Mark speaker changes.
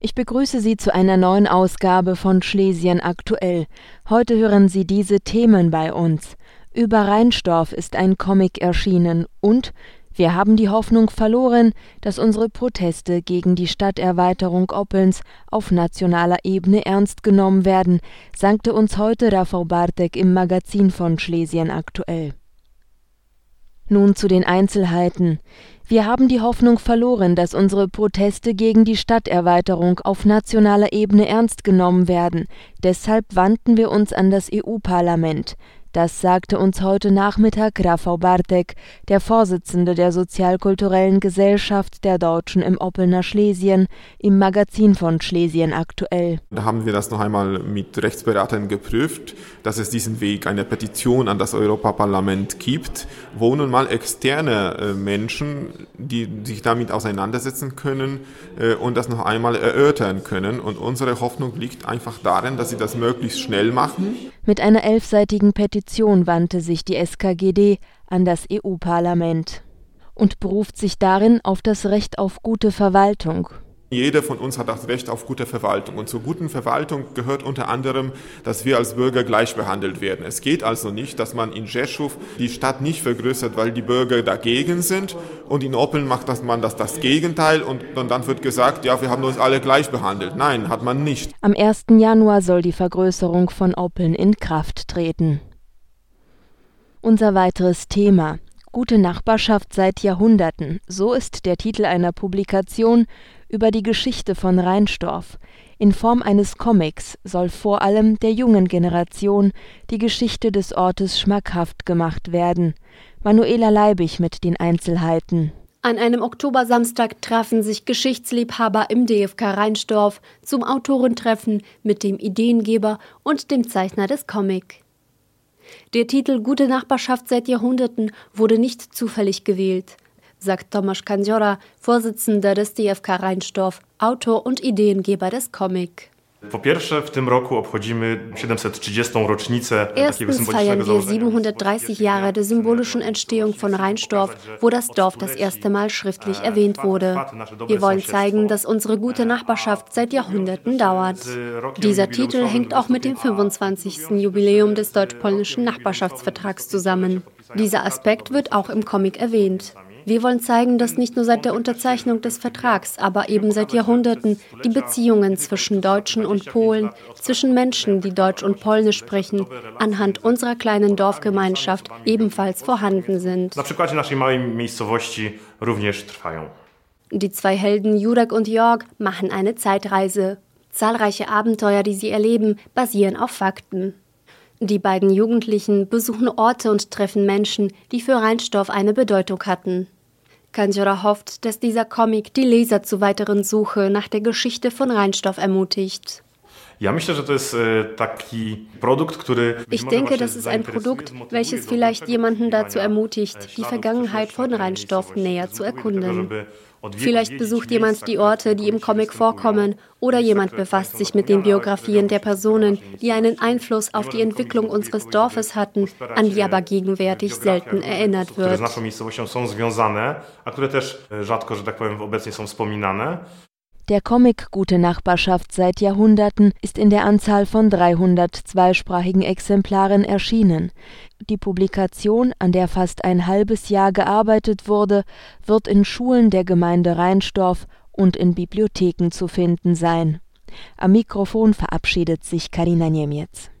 Speaker 1: Ich begrüße Sie zu einer neuen Ausgabe von Schlesien aktuell. Heute hören Sie diese Themen bei uns. Über Reinsdorf ist ein Comic erschienen und wir haben die Hoffnung verloren, dass unsere Proteste gegen die Stadterweiterung Oppelns auf nationaler Ebene ernst genommen werden, sagte uns heute Rafał Bartek im Magazin von Schlesien aktuell. Nun zu den Einzelheiten. Wir haben die Hoffnung verloren, dass unsere Proteste gegen die Stadterweiterung auf nationaler Ebene ernst genommen werden. Deshalb wandten wir uns an das EU-Parlament. Das sagte uns heute Nachmittag Rafał Bartek, der Vorsitzende der Sozialkulturellen Gesellschaft der Deutschen im Oppelner Schlesien, im Magazin von Schlesien aktuell.
Speaker 2: Da haben wir das noch einmal mit Rechtsberatern geprüft, dass es diesen Weg, eine Petition an das Europaparlament gibt, wo nun mal externe Menschen, die sich damit auseinandersetzen können und das noch einmal erörtern können. Und unsere Hoffnung liegt einfach darin, dass sie das möglichst schnell machen.
Speaker 1: Mit einer 11-seitigen Petition wandte sich die SKGD an das EU-Parlament und beruft sich darin auf das Recht auf gute Verwaltung.
Speaker 2: Jeder von uns hat das Recht auf gute Verwaltung. Und zur guten Verwaltung gehört unter anderem, dass wir als Bürger gleich behandelt werden. Es geht also nicht, dass man in Rzeszów die Stadt nicht vergrößert, weil die Bürger dagegen sind. Und in Oppeln macht man das Gegenteil. Und dann wird gesagt, ja, wir haben uns alle gleich behandelt. Nein, hat man nicht.
Speaker 1: Am 1. Januar soll die Vergrößerung von Oppeln in Kraft treten. Unser weiteres Thema: Gute Nachbarschaft seit Jahrhunderten. So ist der Titel einer Publikation über die Geschichte von Reinsdorf. In Form eines Comics soll vor allem der jungen Generation die Geschichte des Ortes schmackhaft gemacht werden. Manuela Leibig mit den Einzelheiten.
Speaker 3: An einem Oktobersamstag trafen sich Geschichtsliebhaber im DFK Reinsdorf zum Autorentreffen mit dem Ideengeber und dem Zeichner des Comic. Der Titel Gute Nachbarschaft seit Jahrhunderten wurde nicht zufällig gewählt, sagt Tomasz Kandziora, Vorsitzender des DFK Reinsdorf, Autor und Ideengeber des Comic.
Speaker 4: Erstens
Speaker 3: feiern wir 730 Jahre der symbolischen Entstehung von Reinsdorf, wo das Dorf das erste Mal schriftlich erwähnt wurde. Wir wollen zeigen, dass unsere gute Nachbarschaft seit Jahrhunderten dauert. Dieser Titel hängt auch mit dem 25. Jubiläum des deutsch-polnischen Nachbarschaftsvertrags zusammen. Dieser Aspekt wird auch im Comic erwähnt. Wir wollen zeigen, dass nicht nur seit der Unterzeichnung des Vertrags, aber eben seit Jahrhunderten die Beziehungen zwischen Deutschen und Polen, zwischen Menschen, die Deutsch und Polnisch sprechen, anhand unserer kleinen Dorfgemeinschaft ebenfalls vorhanden sind. Die zwei Helden Jurek und Jörg machen eine Zeitreise. Zahlreiche Abenteuer, die sie erleben, basieren auf Fakten. Die beiden Jugendlichen besuchen Orte und treffen Menschen, die für Reinsdorf eine Bedeutung hatten. Kandziora hofft, dass dieser Comic die Leser zu weiteren Suche nach der Geschichte von Reinsdorf ermutigt.
Speaker 4: Ich
Speaker 3: denke, das ist ein Produkt, welches vielleicht jemanden dazu ermutigt, die Vergangenheit von Reinsdorf näher zu erkunden. Vielleicht besucht jemand die Orte, die im Comic vorkommen, oder jemand befasst sich mit den Biografien der Personen, die einen Einfluss auf die Entwicklung unseres Dorfes hatten, an die aber gegenwärtig selten erinnert wird.
Speaker 1: Der Comic Gute Nachbarschaft seit Jahrhunderten ist in der Anzahl von 300 zweisprachigen Exemplaren erschienen. Die Publikation, an der fast ein halbes Jahr gearbeitet wurde, wird in Schulen der Gemeinde Reinsdorf und in Bibliotheken zu finden sein. Am Mikrofon verabschiedet sich Karina Niemiec.